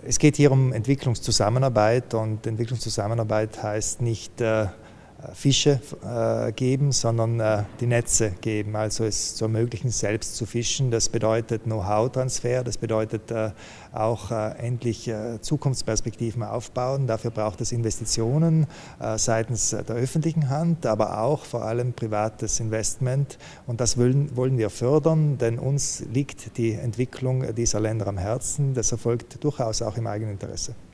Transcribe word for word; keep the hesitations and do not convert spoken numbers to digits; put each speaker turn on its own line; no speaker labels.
Es geht hier um Entwicklungszusammenarbeit und Entwicklungszusammenarbeit heißt nicht äh, Fische äh, geben, sondern äh, die Netze geben, also es zu ermöglichen, selbst zu fischen. Das bedeutet Know-how-Transfer, das bedeutet äh, auch äh, endlich äh, Zukunftsperspektiven aufbauen. Dafür braucht es Investitionen äh, seitens der öffentlichen Hand, aber auch vor allem privates Investment. Und das wollen, wollen wir fördern, denn uns liegt die Entwicklung dieser Länder am Herzen. Das erfolgt durchaus auch im eigenen Interesse.